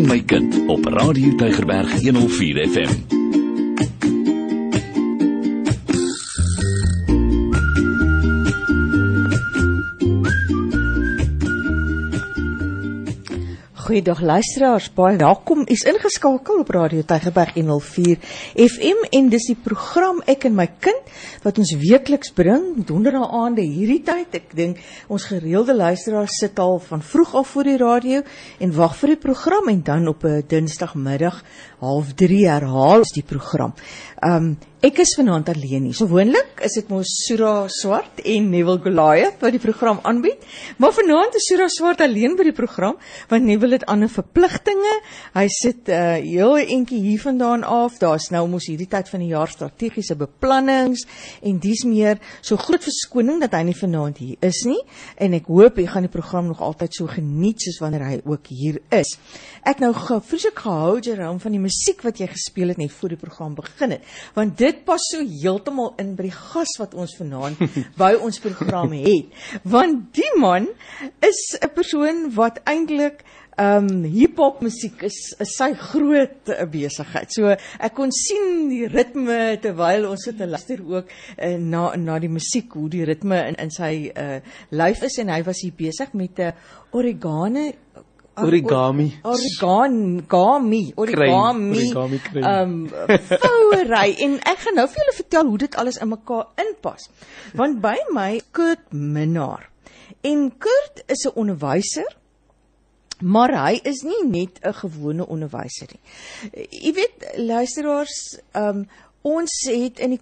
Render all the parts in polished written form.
my kind op Radio Tygerberg 104 FM. Goeiedag luisteraars, baie welkom. Is ingeskakel op Radio Tygerberg 104 FM en dis die program Ek en my kind wat ons weekliks bring, donderdae aande hierdie tyd. Ek dink ons gereelde luisteraars sit al van vroeg af voor die radio en wag vir die program en dan op 'n dinsdagmiddag 2:30 herhaal ons die program. Ek is vanaand alleen nie. Gewoonlik is dit mos Sura Swart en Neville Goliath wat die program aanbied, maar vanaand is Sura Swart alleen by die program, want Neville het ander verpligtinge. Hy sit heel eentjie hier vandaan af. Daar's nou mos hierdie tyd van die jaar strategiese beplannings en dies meer. So groot verskoning dat hy nie vanaand hier is nie, en ek hoop hy gaan die program nog altyd so geniet soos wanneer hy ook hier is. Ek nou vreeslik gehou, Jerome, van die musiek wat jy gespeel het net voor die program begin het, want dit pas so heeltemal in by die gas wat ons vanaand by ons program het, want die man is 'n persoon wat eintlik hip-hop musiek is sy groot besigheid. So ek kon sien die ritme terwyl ons sit en luister ook na die musiek, hoe die ritme in sy lyf is, en hy was hier besig met 'n origami vouery, en ek gaan nou vir julle vertel hoe dit alles in mekaar inpas, want by my Kurt Minnaar, en Kurt is 'n onderwyser, maar hy is nie net 'n gewone onderwyser nie. Jy weet, luisteraars, ons het in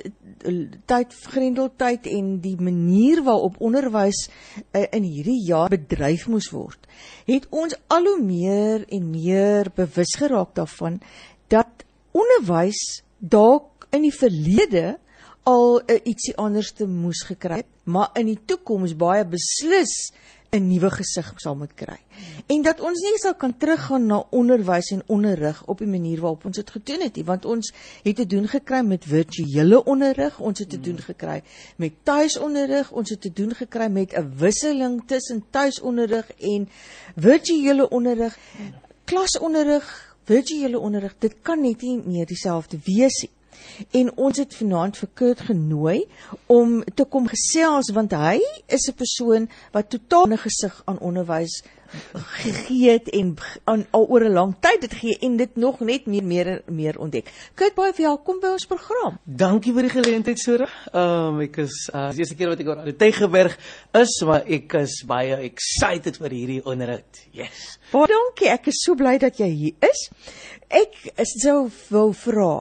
die Grendeltyd en die manier waarop onderwys in hierdie jaar bedryf moes word, het ons al hoe meer en meer bewus geraak daarvan dat onderwys dalk in die verlede al ietsie anders te moes gekry het, maar in die toekoms baie beslis 'n nuwe gesig sal moet kry. En dat ons nie sal kan teruggaan na onderwys en onderrig op die manier waarop ons dit gedoen het nie, want ons het te doen gekry met virtuele onderrig, ons het te doen gekry met tuisonderrig, ons het te doen gekry met 'n wisseling tussen tuisonderrig en virtuele onderrig. Klasonderrig, virtuele onderrig, dit kan net nie meer dieselfde wees nie. En ons het vanaand vir Kurt genooi om te kom gesels, want hy is 'n persoon wat totaal 'n gesig aan onderwys gegee het en al oor 'n lang tyd dit gee en dit nog net meer ontdek. Kurt, baie welkom by ons program. Dankie vir die geleentheid, Sura. Ek is die eerste keer wat ek oor Tygerberg is, maar ek is baie excited vir hierdie onderhoud. Yes. Baie dankie, ek is so bly dat jy hier is. Ek sou wou vra,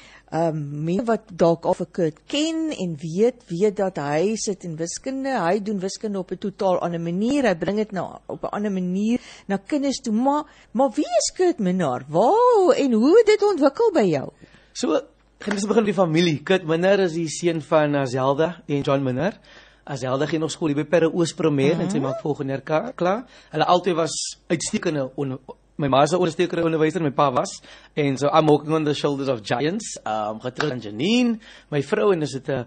mense wat dalk al vir Kurt ken en weet dat hy sit in wiskunde, hy doen wiskunde op 'n totaal ander manier, hy bring dit nou op 'n ander manier na kinders toe, maar wie is Kurt Minnaar? Waar en hoe het dit ontwikkel by jou? So, gaan ons begin met die familie. Kurt Minnaar is die seun van Azelda en John Minnaar. Azelda ging nog skool hier by Perre Oos Premier en sy maak volgende jaar klaar. Hulle albei was uitstekende my ma is 'n ondersteunende onderwyser, my pa was, en so I'm walking on the shoulders of giants. Getroud aan Janine, my vrou, en is dit 'n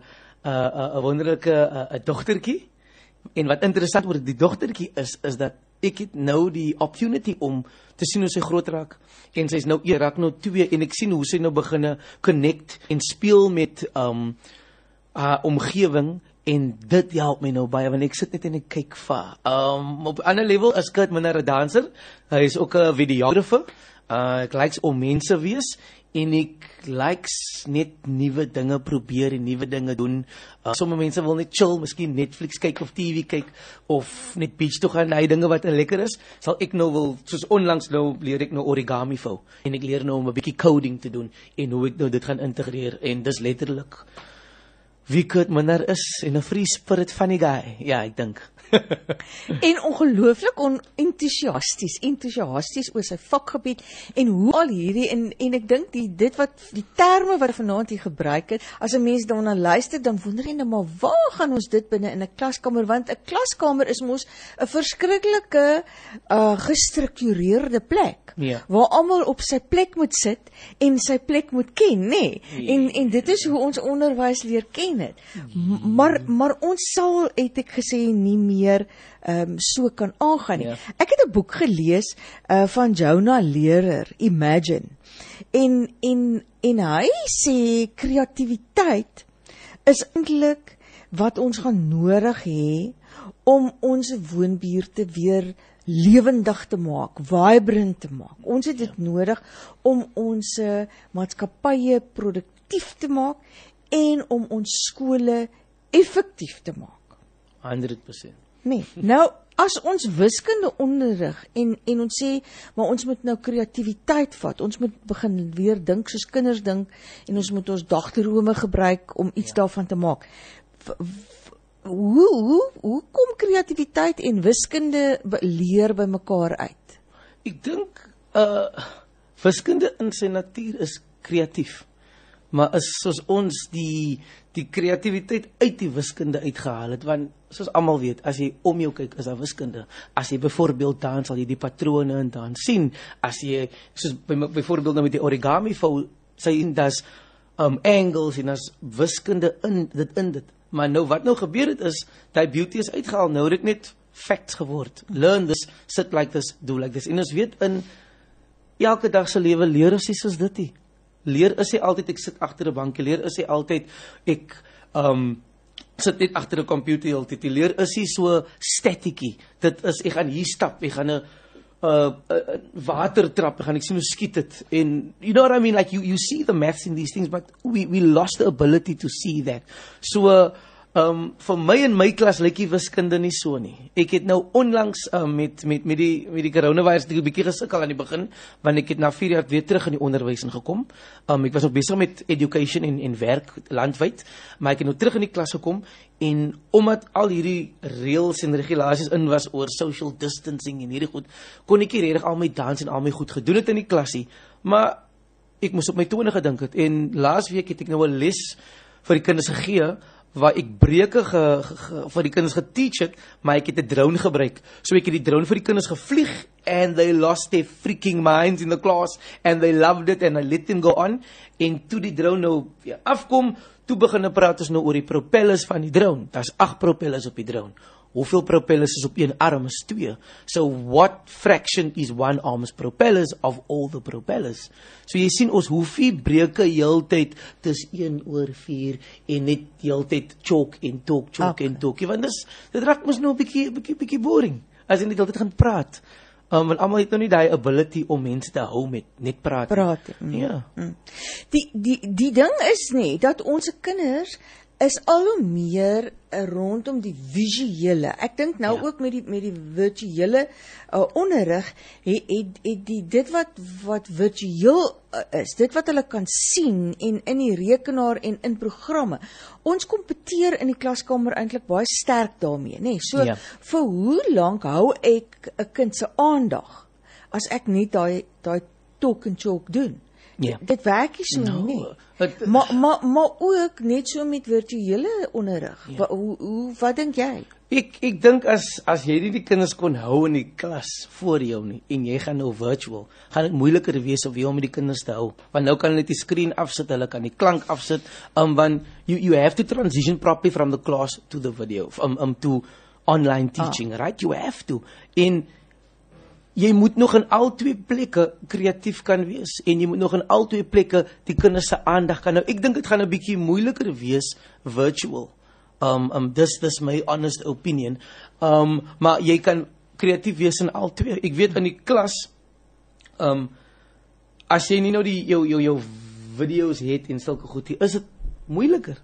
wonderlike dogtertjie. En wat interessant oor die dogtertjie is dat ek het nou die opportunity om te sien hoe sy groot raak, en sy's nou raak nou 2, en ek sien hoe sy nou begin connect en speel met haar omgewing. En dit help my nou baie, want ek sit net en ek kyk vir. Op 'n ander level is Kurt Minnaar 'n danser. Hy is ook 'n videografer. Ek likes om mense wees, en ek likes net nuwe dinge probeer en nuwe dinge doen. Sommige mense wil net chill, miskien Netflix kyk of TV kyk, of net beach toe gaan, hy dinge wat lekker is. Sal ek nou wil, soos onlangs nou leer ek nou origami vou, en ek leer nou om 'n bietjie coding te doen, en hoe ek nou dit gaan integreer, en dis letterlik wie Kurt Minnaar is, en 'n free spirit funny guy. Ja, ek dink. En ongelooflik entoesiasties oor sy vakgebied en hoe al hierdie en ek dink die terme wat vanaand hier gebruik het, as 'n mens daarna luister, dan wonder jy nou maar waar gaan ons dit binne in 'n klaskamer, want 'n klaskamer is mos 'n verskriklike gestruktureerde plek, waar almal op sy plek moet sit en sy plek moet ken, nê? En dit is hoe ons onderwys leer ken. ken dit. Maar ons sal, het ek gesê, nie meer so kan aangaan nie. Ja. Ek het 'n boek gelees van Jonah Lehrer, Imagine. En hy sê kreatiwiteit is eintlik wat ons gaan nodig hê om ons woonbuurte weer lewendig te maak, vibrant te maak. Ons het dit nodig om ons maatskappye produktief te maak en om ons skole effektief te maak. 100%. Nee. Nou, as ons wiskunde onderrig en ons sê, maar ons moet nou kreatiwiteit vat. Ons moet begin weer dink soos kinders dink en ons moet ons dagdrome gebruik om iets daarvan te maak. Hoe kom kreatiwiteit en wiskunde leer by mekaar uit? Ek dink wiskunde in sy natuur is kreatief. Maar is soos ons die kreatiwiteit uit die wiskunde uitgehaal het, want soos almal weet, as jy om jou kyk, is daar wiskunde. As jy byvoorbeeld dan sal jy die patrone in dan sien. As jy soos byvoorbeeld nou met die origami vou sien das angles en as wiskunde in dit. Maar nou wat nou gebeur het is, die beauty is uitgehaal, nou het dit net facts geword. Learn this, sit like this, do like this. En ons weet in elke dag se lewe leer ons nie soos dit nie. Leer is hy altyd, ek sit agter 'n bankie, leer is hy altyd, ek sit net agter 'n komputer heeltyd. Die leer is hy so statiekie. Dit is, ek gaan hier stap, ek gaan 'n watertrap, ek sien hoe skiet dit. En you know what I mean, like you see the maths in these things, but we lost the ability to see that. So vir my in my klas lyk die wiskunde nie so nie. Ek het nou onlangs met die coronavirus 'n bietjie gesukkel aan die begin, want ek het na 4 jaar weer terug in die onderwys ingekom. Ek was ook besig met education en werk landwyd, maar ek het nou terug in die klas gekom en omdat al hierdie reëls en regulasies in was oor social distancing en hierdie goed, kon ek nie regtig al my dans en al my goed gedoen het in die klasie, maar ek moes op my tone gedink het. En laasweek het ek nou 'n les vir die kinders gegee waar ek breuke vir die kinders geteach het, maar ek het 'n drone gebruik. So ek het die drone vir die kinders gevlieg and they lost their freaking minds in the class and they loved it and I let them go on. En toe die drone nou afkom, toe begin praat ons nou oor die propellers van die drone. Daar's 8 propellers op die drone. Hoeveel propellers is op een arm? Is 2. So what fraction is one arm's propellers of all the propellers? So jy sien ons hoeveel breuke heeltyd dis 1/4 en net heeltyd choke en talk, en talk. Want dit raak mos nou 'n bietjie boring as jy net heeltyd gaan praat. Want almal het nou nie daai ability om mense te hou met net praat. Ja. Die ding is nie dat ons kinders is al hoe meer rondom die visuele. Ek dink nou ook met die virtuele onderrig het dit wat virtueel is, dit wat hulle kan sien en in die rekenaar en in programme. Ons kompeteer in die klaskamer eintlik baie sterk daarmee, nê? So vir hoe lank hou ek 'n kind se aandag as ek net daai talk and chalk doen? Dit werk nie so nie. Maar ook net so met virtuele onderrig. Wat dink jy? Ek dink as jy nie die kinders kon hou in die klas voor jou nie en jy gaan nou virtual, gaan dit moeiliker wees of jy om met die kinders te hou. Want nou kan hulle die skerm afsit, hulle kan die klank afsit, want you have to transition properly from the class to the video, to online teaching, right? You have to. En jy moet nog in al 2 plekke kreatief kan wees en jy moet nog in al 2 plekke die kinders se aandag kan. Nou ek dink dit gaan 'n bietjie moeiliker wees virtual. This my honest opinion. Maar jy kan kreatief wees in al 2. Ek weet in die klas as jy nie nou jou video's het en sulke goed, is dit moeiliker.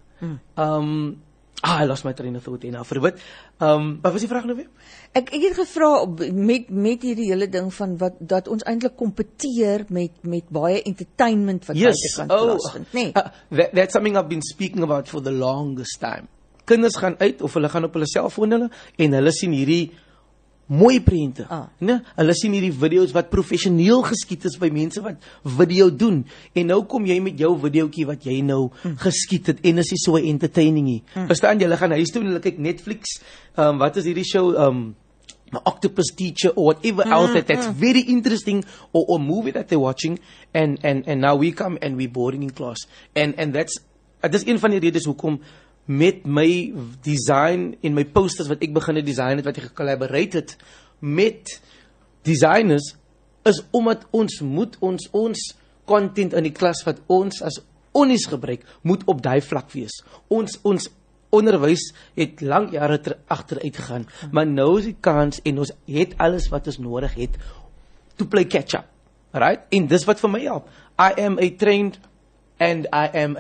I lost my train of thought en afverbid. Wat was die vraag nou weer? Ek het gevra met hierdie hele ding van dat ons eintlik kompeteer met baie entertainment wat buite kan plaasvind, nê? That's something I've been speaking about for the longest time. Kinders gaan uit of hulle gaan op hulle selfoon en hulle sien hierdie mooi prente. Hulle sien hierdie video's wat professioneel geskiet is by mense wat video doen. En nou kom jy met jou videoetjie wat jy nou geskiet het en is nie so entertaining nie. Verstaan jy, hulle gaan huis toe en hulle kyk Netflix. Wat is hierdie show? Octopus Teacher or whatever else that's very interesting or movie that they're watching and now we come and we boring in class. And that's een van die redes hoekom met my design en my posters wat ek begin het design het, wat ek gecollaborate het met designers, is omdat ons moet ons content in die klas wat ons as onnies gebruik, moet op daai vlak wees. Ons onderwys het lang jare agteruit gegaan, maar nou is die kans en ons het alles wat ons nodig het to play catch up, right? En dis wat vir my help. I am a trained and I am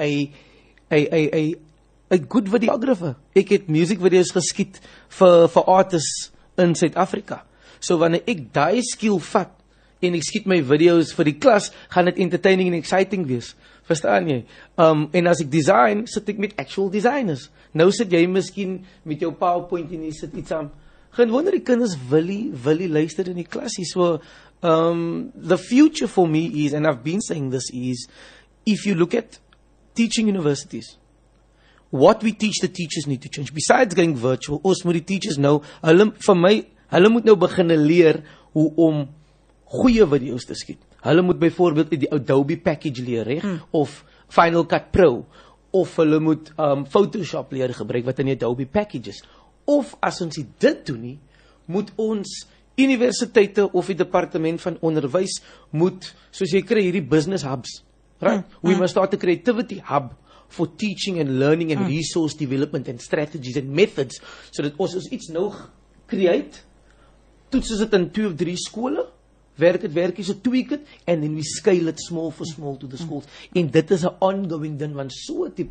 a good videographer. Ek het music videos geskiet vir artists in Suid-Afrika. So wanneer ek daai skill vat en ek skiet my video's vir die klas, gaan dit entertaining en exciting wees. Verstaan jy? En as ek design, sit ek met actual designers. Nou sit jy miskien met jou PowerPoint en jy sit iets aan. Geen wonder die kinders wil nie luister in die klasie. So, the future for me is, and I've been saying this is, if you look at teaching universities, what we teach, the teachers need to change. Besides going virtual, ons moet die teachers nou, hulle moet nou begin leer hoe om goeie video's te skiet. Hulle moet byvoorbeeld die Adobe package leer, of Final Cut Pro, of hulle moet Photoshop leer gebruik wat in die Adobe packages. Of as ons dit doen nie, moet ons universiteite of die departement van onderwys moet, soos jy kry hierdie business hubs, right? We must start a creativity hub for teaching and learning and resource development and strategies and methods, so dat ons iets nou create, toets is dit in 2 of 3 skole, werk het, so tweak het, and then we scale it small for small to the schools. En dit is 'n ongoing ding, want so 'n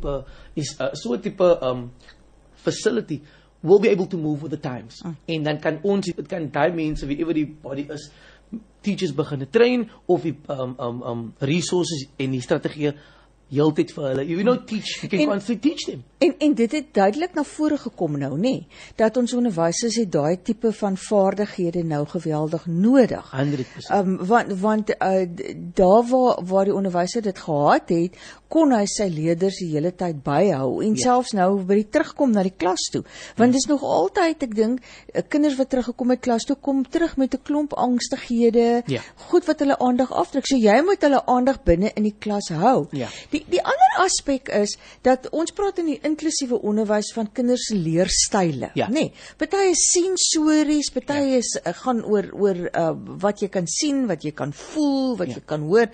tipe facility will be able to move with the times. En dan kan daai mense, wieever die body is, teachers begin train, of die resources en die strategieë heeltyd vir hulle. You know, teach, you can constantly teach them. En dit het duidelik na vore gekom nou, nê, dat ons onderwysers het daai tipe van vaardighede nou geweldig nodig. 100%. Want daar waar die onderwyser dit gehad het, kon hy sy leerders die hele tyd byhou en selfs nou by die terugkom na die klas toe. Want dis nog altyd, ek dink, kinders wat teruggekom het klas toe, kom terug met 'n klomp angstighede, goed wat hulle aandag aftrek. So jy moet hulle aandag binne in die klas hou. Die ander aspek is dat ons praat in die inklusiewe onderwys van kinders se leerstyle, nê. Party is sensories, party is gaan oor wat jy kan sien, wat jy kan voel, wat jy kan hoor.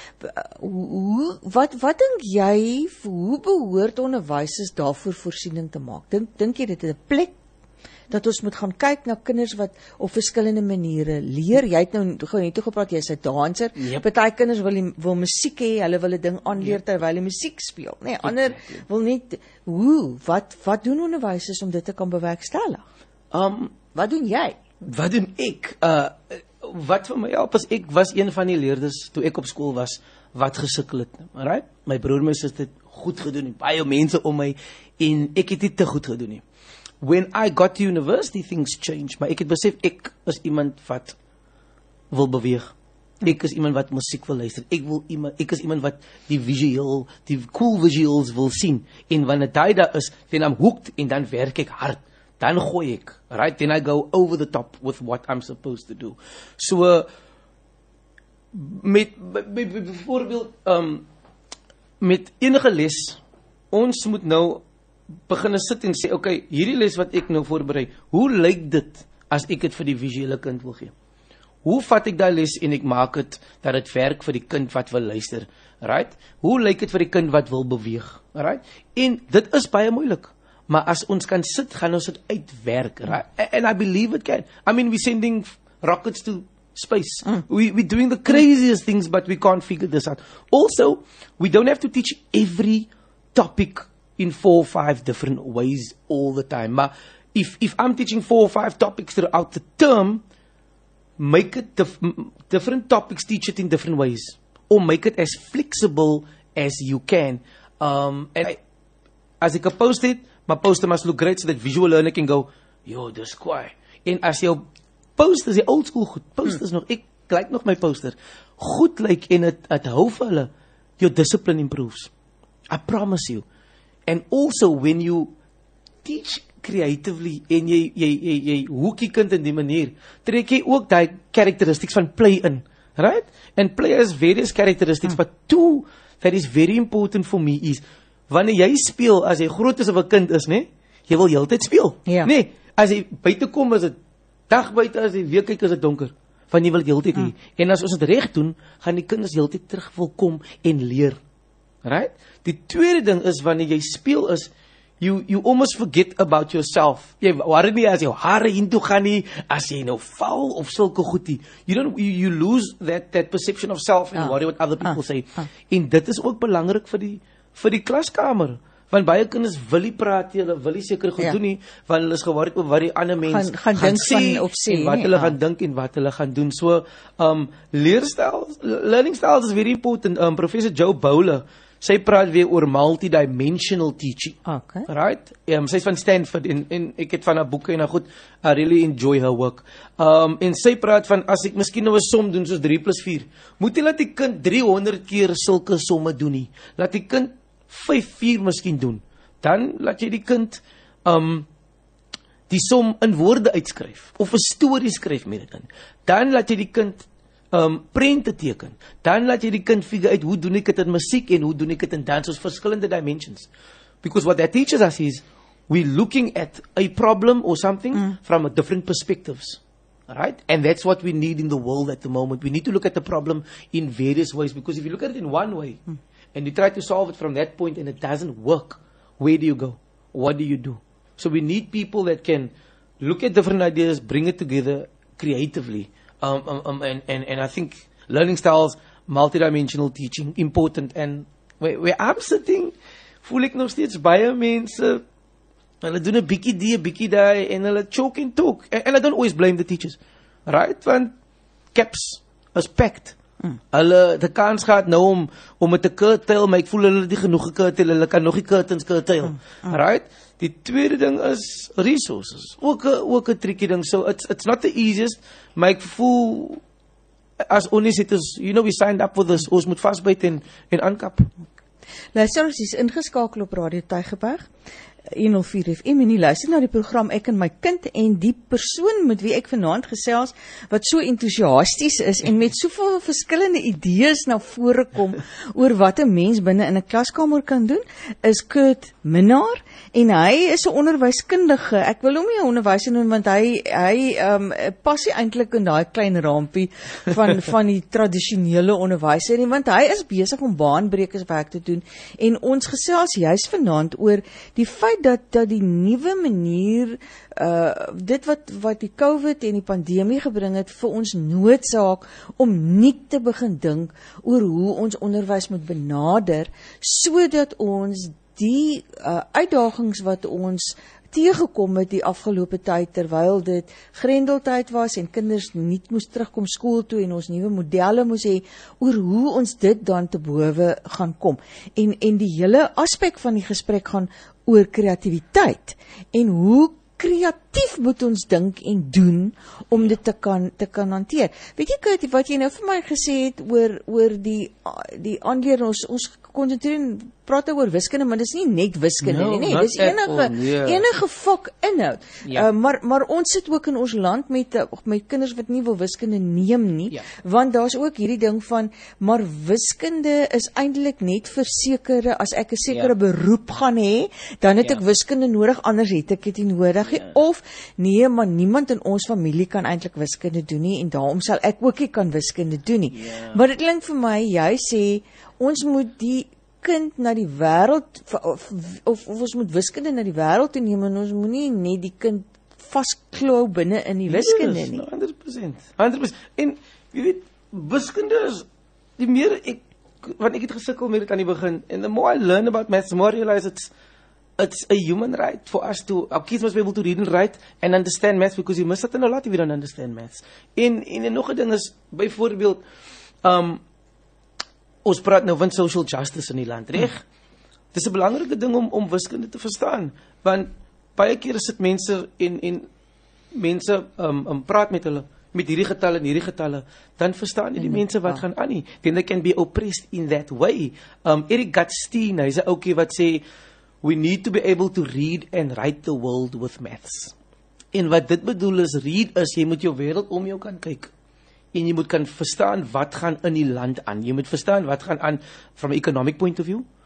Wat dink jy, hoe behoort onderwysers daarvoor voorsiening te maak? Dink jy dit is 'n plek dat ons moet gaan kyk na kinders wat op verskillende maniere leer? Jy het nou net gepraat, jy's 'n danser. Party kinders wil musiek hê, hulle wil 'n ding aanleer terwyl hulle musiek speel. Nee, ander wil net wat doen onderwysers om dit te kan bewerkstellig? Wat doen jy? Wat doen ek? Wat vir my help is, ek was een van die leerders toe ek op skool was wat gesukkel het. Alright? My broer en my suster het goed gedoen, baie mense om my, en ek het dit te goed gedoen nie. When I got to university, things changed. Maar ek het besef, ek is iemand wat wil beweeg. Ek is iemand wat musiek wil luister. Ek is iemand wat die cool visuals wil sien. En wanneer dit daar is, then I'm hooked, en dan werk ek hard. Dan gooi ek, right? Then I go over the top with what I'm supposed to do. So, bijvoorbeeld, met enige les, ons moet nou begin sit en sê, okay, hierdie les wat ek nou voorberei, hoe lyk dit as ek dit vir die visuele kind wil gee? Hoe vat ek daai les en ek maak dit dat dit werk vir die kind wat wil luister, right? Hoe lyk dit vir die kind wat wil beweeg, right? En dit is baie moeilik, maar as ons kan sit, gaan ons dit uitwerk, right? And I believe it can. I mean, we're sending rockets to space. We're doing the craziest things, but we can't figure this out. Also, we don't have to teach every topic in 4 or 5 different ways all the time. But if I'm teaching 4 or 5 topics throughout the term, make it different topics, teach it in different ways, or make it as flexible as you can. As ek 'n post het, my poster must look great so that visual learner can go, yo, dis kwaai. En as jou posters, die old school goed, posters nog, ek kyk nog my poster, goed lyk en het hou vir hulle, your discipline improves. I promise you. And also when you teach creatively en jy hoek die kind in die manier, trek jy ook die characteristics van play in, right? And play has various characteristics, but two that is very important for me is wanneer jy speel, as jy groot is of 'n kind is, né? Jy wil heeltyd speel. Ja. Nee, as jy buite kom, is dit dag buite, as jy weer kyk, is dit donker. Want jy wil dit heeltyd hê. En as ons dit reg doen, gaan die kinders heeltyd terug wil kom en leer. Right? Die tweede ding is wanneer jy speel is you almost forget about yourself. Jy worry nie as jou hare intoe gaan nie, as jy nou val of sulke goed nie. You lose that perception of self and worry what other people say. En dit is ook belangrik vir die klaskamer. Want baie kinders wil nie praat nie, hulle wil nie seker goed doen nie, want hulle is geworried oor wat die ander mens gaan sê en wat hulle gaan dink en wat hulle gaan doen. So, learning styles is very important. Professor Joe Bowler, sy praat weer oor multidimensional teaching. Okay. Right? Sy is van Stanford en ek het van haar boeke en goed, I really enjoy her work. En sy praat van, as ek miskien nou 'n som doen soos 3 + 4, moet jy laat die kind 300 keer sulke somme doen nie. Laat die kind 5-4 miskien doen. Dan laat jy die kind die som in woorde uitskryf of 'n storie skryf met dit in. Dan laat jy die kind prente teken. Dan laat jy die kind figure uit hoe doen ek dit in musiek en hoe doen ek dit in dans, soos verskillende dimensions. Because what that teaches us is we're looking at a problem or something from a different perspectives. Right? And that's what we need in the world at the moment. We need to look at the problem in various ways, because if you look at it in one way and you try to solve it from that point and it doesn't work, where do you go? What do you do? So we need people that can look at different ideas, bring it together creatively. And I think learning styles, multidimensional teaching, important. And where I'm sitting, voel ek nog steeds baie mense, hulle doen 'n bietjie die, 'n bietjie daai, en hulle choke and talk. And I don't always blame the teachers, right? Want caps is packed. Hulle die kans gehad nou om met 'n curtail, maar ek voel hulle het nie genoeg curtail, hulle kan nog nie curtains curtail. Right? Die tweede ding is resources. Ook 'n tricky ding. So it's not the easiest, maar ek voel as ons het is, we signed up for this, ons moet vasbyt en aankap. Luisteraars, is ingeskakel op Radio Tygerberg 104 FM en jy luister na die program Ek en my kind, en die persoon met wie ek vanaand gesels wat so entoesiasties is en met soveel verskillende idees na vore kom oor wat 'n mens binne in 'n klaskamer kan doen, is Kurt Minnaar, en hy is 'n onderwyskundige. Ek wil hom nie 'n onderwyser noem want hy pas nie eintlik in daai klein rampie van die tradisionele onderwyser nie, want hy is besig om baanbrekerswerk te doen, en ons gesels juis vanaand oor die feit dat die nuwe manier, dit wat die COVID en die pandemie gebring het, vir ons noodsaak om nuut te begin dink oor hoe ons onderwys moet benader, sodat ons die uitdagings wat ons teëgekom het die afgelope tyd, terwyl dit grendeltyd was en kinders nie moes terugkom skool toe en ons nuwe modelle moes hê, oor hoe ons dit dan te bowe gaan kom. En die hele aspek van die gesprek gaan oor kreatiwiteit en hoe kreatief moet ons dink en doen om dit te kan hanteer. Weet jy, Kurt, wat jy nou vir my gesê het oor die aanleer, ons konsentreer praat oor wiskunde, maar dis nie net wiskunde nie, dis enige vak inhoud. Maar ons sit ook in ons land met kinders wat nie wil wiskunde neem nie, want daar's ook hierdie ding van, maar wiskunde is eintlik net vir sekere, as ek 'n sekere beroep gaan hê, dan het ek wiskunde nodig, anders het ek dit nie nodig nie, of nee, maar niemand in ons familie kan eintlik wiskunde doen nie, en daarom sal ek ook nie kan wiskunde doen nie. Maar dit klink vir my, jy sê, ons moet die kind na die wêreld, of ons moet wiskunde na die wêreld toe neem, en ons moenie net die kind vasklou binne in die wiskunde nie. 100%. En jy weet, wiskunde is die meer want ek het gesukkel met dit aan die begin, and the more I learn about maths, the more I realize it's a human right for us to, our kids must be able to read and write and understand maths, because you miss it in a lot if you don't understand maths. En nog 'n ding is, byvoorbeeld, ons praat nou van social justice in die land, reg? Dis 'n belangrike ding om wiskunde te verstaan, want baie keer sit mense en mense praat met hulle met hierdie getalle en hierdie getalle, dan verstaan nie die mense wat gaan aan nie. Then they can be oppressed in that way. Eric Gatstein, hy's 'n ouetjie wat sê we need to be able to read and write the world with maths. En wat dit bedoel is, read is, jy moet jou wêreld om jou kan kyk. En jy moet kan verstaan wat gaan in die land aan. Jy moet verstaan wat gaan aan from an economic point of view,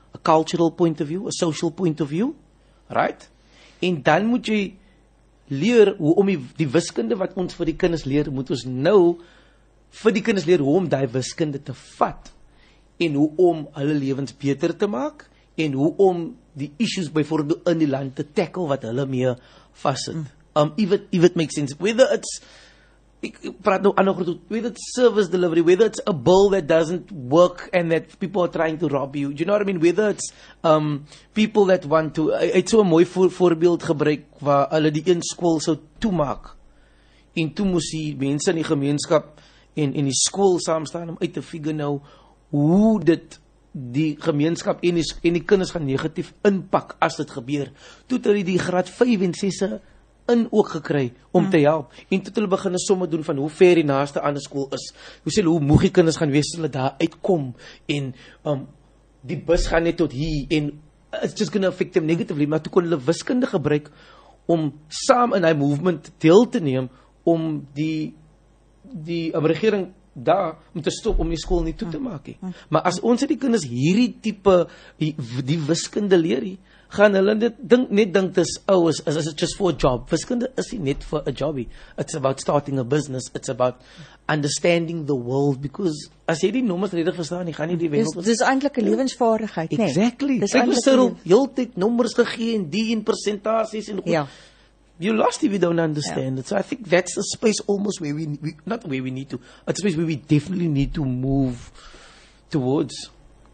a cultural point of view, a social point of view, right? En dan moet jy leer hoe om die wiskunde wat ons vir die kinders leer, moet ons nou vir die kinders leer hoe om daai wiskunde te vat en hoe om hulle lewens beter te maak en hoe om die issues byvoorbeeld in die land te tackle wat hulle mee vassit. If it makes sense, whether it's ek praat nou ander goed, whether it's service delivery, whether it's a bill that doesn't work and that people are trying to rob you, do you know what I mean, whether it's people that want to, het so 'n mooi voorbeeld gebruik waar hulle die een skool sou toemaak en toe moes die mense in die gemeenskap en die skool saam staan om uit te figure nou hoe dit die gemeenskap en die kinders gaan negatief inpak as dit gebeur. Toe het hulle die graad 5 en 6 in ook gekry om te help. En toe hulle begin 'n somme doen van hoe ver die naaste ander skool is. Hoe moeg die kinders gaan wees as hulle daar uitkom en die bus gaan net tot hier en it's just going to affect them negatively. Maar toe kon hulle wiskunde gebruik om saam in hy movement deel te neem om die regering daar om te stop om die skool nie toe te maak nie. Maar as ons die kinders hierdie tipe die wiskunde leer nie, gaan hulle net dink dis is it just for a job. Wiskunde is nie net for a job. It's about starting a business. It's about understanding the world, because as jy die nommers redig verstaan, jy gaan nie die wêreld. Dis eintlik 'n lewensvaardigheid, nee. Exactly. Ek was heeltyd nommers gegee en die en persentasies en goed. Ja. You lost if you don't understand it. So I think that's a space almost where not where we need to, it's a space where we definitely need to move towards.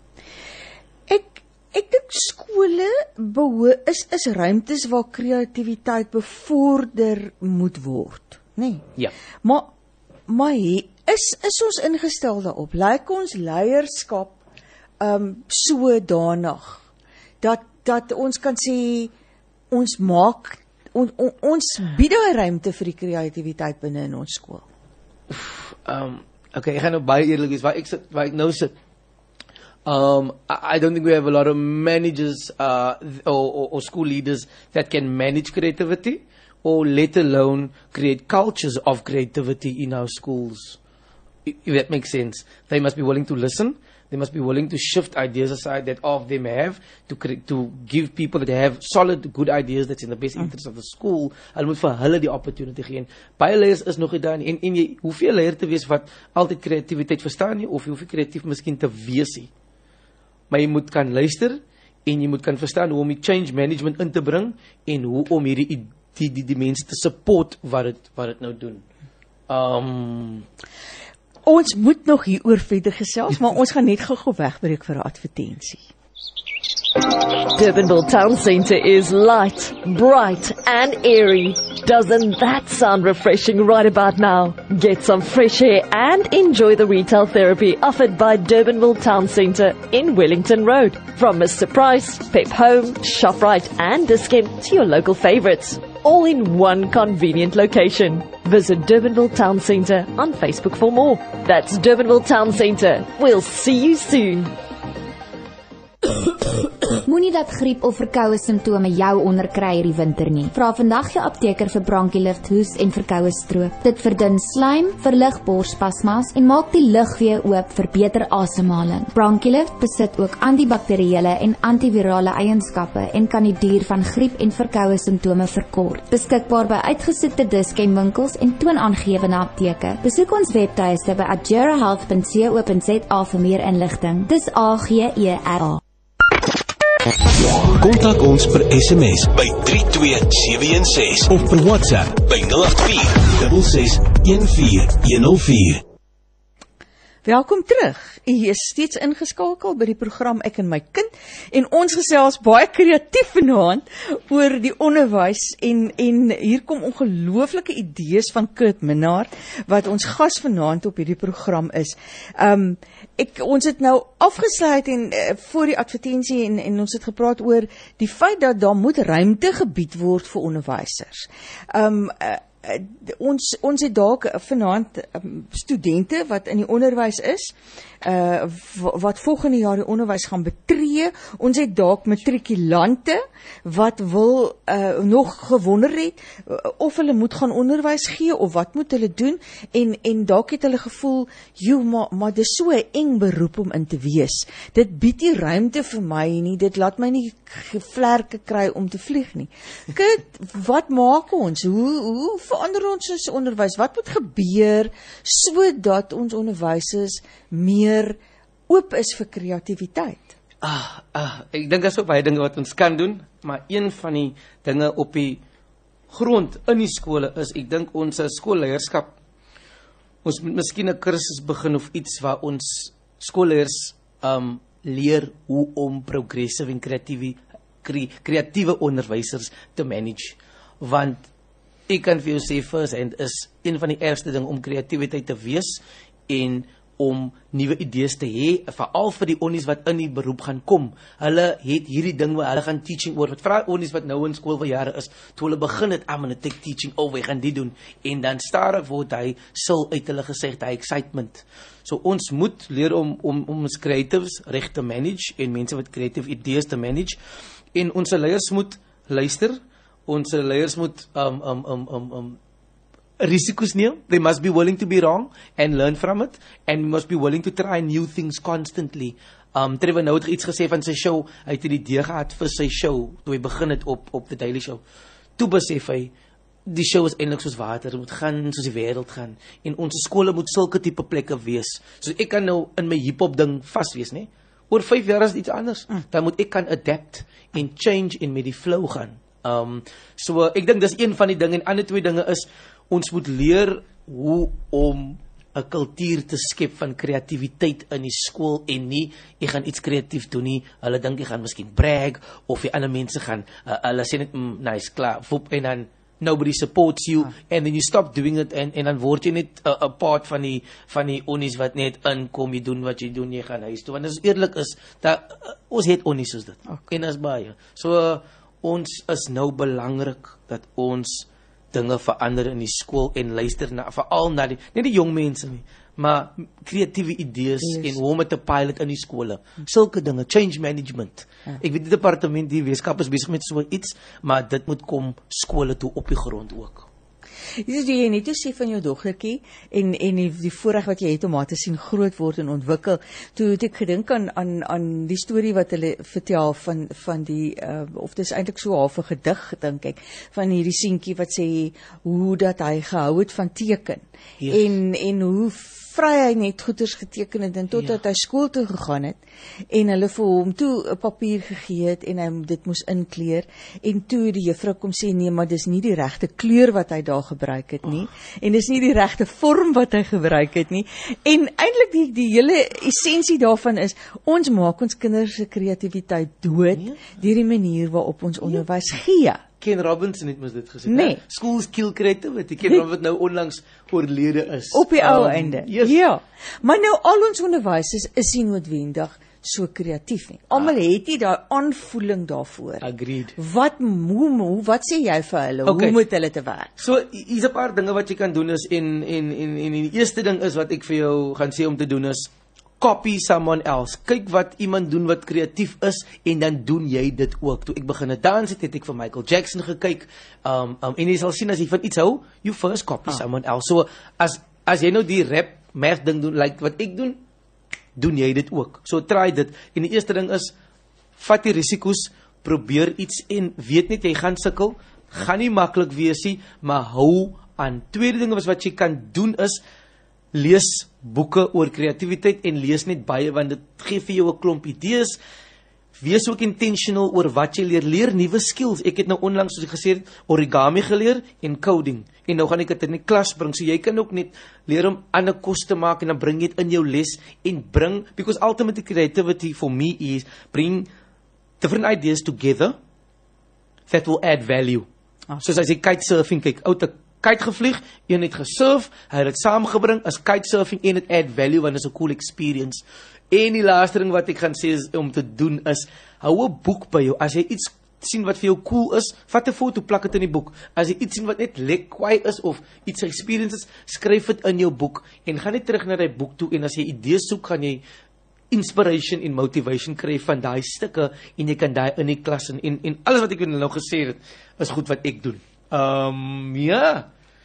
Ek dink skole is ruimtes waar kreatiwiteit bevorder moet word, nee. Ja. Maar is ons ingestel daarop? Lyk ons leierskap sodanig dat ons kan sê ons maak ons bied 'n ruimte vir die kreatiwiteit binne in ons skool. Okay, ek gaan nou baie eerlik wees waar ek nou sit. I don't think we have a lot of managers or school leaders that can manage creativity or let alone create cultures of creativity in our schools. If that makes sense. They must be willing to listen. They must be willing to shift ideas aside that all of them have to give people that have solid, good ideas that's in the best interest of the school. Hulle moet vir hulle die opportunity gee. Baie leiers is nog nie daar nie. En jy hoef nie 'n leier te wees wat altyd kreatiwiteit verstaan nie, of jy hoef nie kreatief miskien te wees nie. Maar jy moet kan luister en jy moet kan verstaan hoe om die change management in te bring en hoe om hierdie die mense te support wat dit nou doen. Ons moet nog hieroor verder gesels, maar ons gaan net gou wegbreek vir 'n advertensie. Durbanville Town Centre is light, bright and airy. Doesn't that sound refreshing right about now? Get some fresh air and enjoy the retail therapy offered by Durbanville Town Centre in Wellington Road. From Mr. Price, Pep Home, ShopRite and Dischem to your local favourites. All in one convenient location. Visit Durbanville Town Centre on Facebook for more. That's Durbanville Town Centre. We'll see you soon. Moenie dat griep of verkoue simptome jou onderkry hierdie winter nie. Vra vandag jou apteker vir bronkielift, hoes en verkoue stroop. Dit verdun slijm, verlig borspasmas en maak die lug weer oop vir beter asemhaling. Bronkielift besit ook antibakteriële en antivirale eienskappe en kan die duur van griep en verkoue simptome verkort. Beskikbaar by uitgesoekte Dischem winkels en toonaangewende apteke. Besoek ons webtuiste by agerahealth.co.za vir meer inligting. Dis AGERA. Kontak ons per SMS by 32716 of per WhatsApp by 084 66 14104. Welkom terug. U is steeds ingeskakel by die program Ek en my kind en ons gesels baie kreatief vanaand oor die onderwys en hier kom ongelooflike idees van Kurt Minnaert wat ons gas vanaand op hierdie program is. Ons het nou afgesluit en voor die advertensie en ons het gepraat oor die feit dat daar moet ruimte gebied word vir onderwysers. ons het dalk vanaand studente wat in die onderwys is, wat volgende jaar die onderwys gaan betree. Ons het dalk matrikulante wat wil nog gewonder het of hulle moet gaan onderwys gee of wat moet hulle doen, en dalk het hulle gevoel, maar dis so 'n eng beroep om in te wees. Dit bied nie ruimte vir my nie, dit laat my nie vlerke kry om te vlieg nie. Kyk, wat maak ons? Hoe verander ons ons onderwys? Wat moet gebeur sodat ons onderwysers meer oop is vir kreatiwiteit? Ek dink daar is ook baie dinge wat ons kan doen, maar een van die dinge op die grond in die skole is, ek dink ons skoolleierskap, ons moet miskien 'n kursus begin of iets waar ons skoolleiers leer hoe om progressive en kreatiewe onderwysers te manage. Want ek kan vir jou sê first hand is een van die ergste dinge om kreatiwiteit te wees en om nuwe idees te hê, veral vir die onnies wat in die beroep gaan kom. Hulle het hierdie ding waar hulle gaan teaching oor, wat vra onnies wat nou in skool vir jare is, toe hulle begin het, I'm gonna take teaching over, ek gaan dit doen, en dan stadig word hy sul uit hulle gesegd, hy excitement. So ons moet leer om ons creatives reg te manage, en mense wat creative idees te manage, en ons leiers moet luister, ons leiers moet risiko's neem. They must be willing to be wrong and learn from it, and we must be willing to try new things constantly. Trevor nou het iets gesê van sy show, hy het die idee gehad vir sy show, toe hy begin het op The Daily Show. Toe besef hy, die show is eintlik soos water, het moet gaan soos die wêreld gaan, en ons skole moet sulke tipe plekke wees. So ek kan nou in my hiphop ding vas wees, nee? Oor 5 jaar is dit iets anders, dan moet ek kan adapt en change en met die flow gaan. So ek dink dis een van die dinge, en ander twee dinge is, ons moet leer hoe om 'n kultuur te skep van kreatiwiteit in die skool, en nie, ek gaan iets kreatief doen nie, hulle dink ek gaan miskien brag, of die ander mense gaan, hulle sê net, nice, klaar, voep, en dan, nobody supports you, and then you stop doing it, en dan word jy net 'n part van die onnies wat net inkom, jy doen wat jy doen, jy gaan huis toe, want as eerlik is, ons het onnies soos dit, en as baie, so, ons is nou belangrik, dat ons dinge verander in die skool en luister veral na nie die jong mense nie, maar kreatiewe idees, en hoe om te pilot in die skole. Sulke dinge, change management. Ek weet die departement, die wetenskap is besig met so iets, maar dit moet kom skole toe op die grond ook. Dis jy net sê van jou dogtertjie en die voorreg wat jy het om haar te sien groot word en ontwikkel. Toe het ek gedink aan die storie wat hulle vertel van die of dis eintlik so half 'n gedig, dink ek, van hierdie seentjie wat sê hoe dat hy gehou het van teken. Yes. En hoe vry hy net goeders geteken het, en totdat hy skool toe gegaan het en hulle vir hom toe 'n papier gegee het en hy dit moes inkleur, en toe die juffrou kom sê nee, maar dis nie die regte kleur wat hy daar gebruik het nie, en dis nie die regte vorm wat hy gebruik het nie, en eintlik die hele essensie daarvan is, ons maak ons kinders se kreatiwiteit dood deur die manier waarop ons onderwys gee. Ken Robinson het mos dit gesê. Nee. Schools kill creativity. Ken Robinson wat nou onlangs oorlede is. Op die ou einde. Yes. Ja. Maar nou al ons onderwysers is nie noodwendig so kreatief nie. Almal het nie daai aanvoeling daarvoor. Agreed. Wat sê jy vir hulle? Okay. Hoe moet hulle te werk? So hier's 'n paar dinge wat jy kan doen is en die eerste ding is wat ek vir jou gaan sê om te doen is copy someone else. Kyk wat iemand doen wat kreatief is, en dan doen jy dit ook. Toe ek begin dans het ek vir Michael Jackson gekyk, en jy sal sien as jy van iets hou, you first copy someone else. So as jy nou die rap merk ding doen, like wat ek doen jy dit ook. So try dit. En die eerste ding is, vat die risiko's, probeer iets en weet net jy gaan sukkel, gaan nie maklik wees nie, maar hou aan. Tweede ding wat jy kan doen is, lees boeke oor kreatiwiteit en lees net baie, want dit gee vir jou 'n klomp idees. Wees ook intentional oor wat jy leer nuwe skills. Ek het nou onlangs, soos ek gesê het, origami geleer en coding. En nou gaan ek dit in die klas bring, so jy kan ook net leer om ander kos te maak en dan bring jy dit in jou les en bring, because ultimately creativity for me is bring different ideas together that will add value. Soos as jy kitesurfing kyk, kite gevlieg, een het gesurf, hy het dit saamgebring as kitesurfing en het add value, want dit is 'n cool experience. En die laaste ding wat ek gaan sê is om te doen is, hou 'n boek by jou. As jy iets sien wat vir jou cool is, vat 'n foto, plak dit in die boek. As jy iets sien wat net lek kwaai is of iets experiences, skryf dit in jou boek en gaan net terug na daai boek toe en as jy idees soek, gaan jy inspiration en motivation kry van daai stukke en jy kan daai in die klas en alles wat ek nou gesê het is goed wat ek doen. Ja.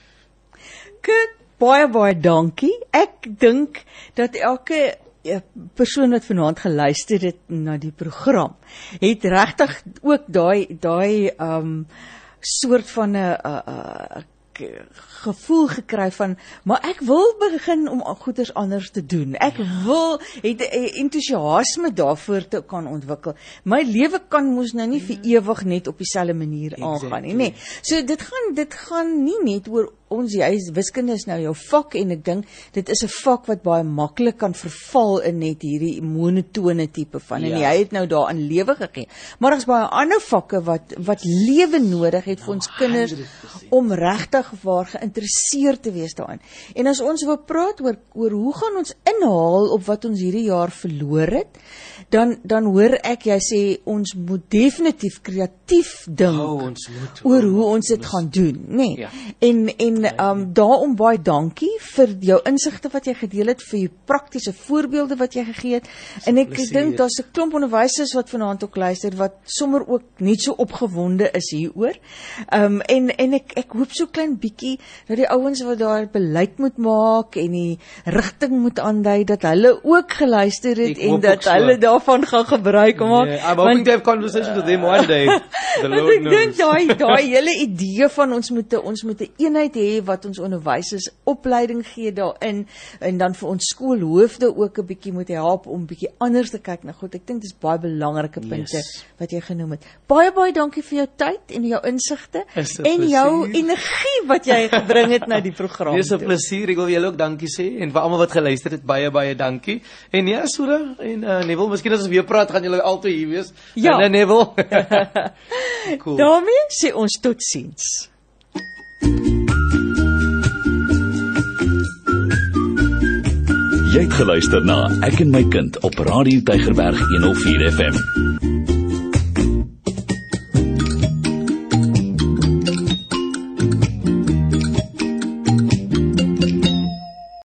Kurt, baie dankie. Ek dink dat elke persoon wat vanaand geluister het na die program, het regtig ook daai soort van 'n gevoel gekry van, maar ek wil begin om goeders anders te doen. Ek wil het entoesiasme daarvoor te kan ontwikkel. My lewe kan mos nou nie vir ewig net op dieselfde manier aangaan nie, nê. So dit gaan nie net oor ons, wiskunde is nou jou vak en ek dink dit is 'n vak wat baie maklik kan verval in net hierdie monotone tipe van en jy het nou daarin lewe gegee. Maar daar's baie ander vakke wat lewe nodig het vir ons kinders 100%. Om regtig waar geïnteresseerd te wees daarin. En as ons wil praat oor hoe gaan ons inhaal op wat ons hierdie jaar verloor het, dan hoor ek jy sê ons moet definitief kreatief dink oor hoe ons dit gaan doen, nê. Ja. En daarom baie dankie vir jou insigte wat jy gedeel het, vir jou praktiese voorbeelde wat jy gegee het. En ek dink daar's 'n klomp onderwysers wat vanaand ook luister wat sommer ook net so opgewonde is hieroor. En ek hoop so klein bietjie dat die ouens wat daar beleid moet maak en die rigting moet aandui dat hulle ook geluister het en dat hulle daarvan gaan gebruik maak. I'm hoping to have conversations with them one day. Want ek dink daai hele idee van ons moet 'n eenheid hê wat ons onderwysers opleiding gee daarin en dan vir ons skoolhoofde ook 'n bietjie moet help om bietjie anders te kyk na goed. Ek dink dis baie belangrike punte wat jy genoem het. Baie dankie vir jou tyd en jou insigte en jou energie wat jy gebring het na die program. Dis 'n plesier. Ek wil julle ook dankie sê en vir almal wat geluister het, baie dankie. En ja, Sura en Neville, miskien as ons weer praat gaan julle altyd hier wees. Ja, Neville. Cool. Daarmee sê ons totsiens. Jy het geluister na Ek en my kind op Radio Tygerberg 104 FM.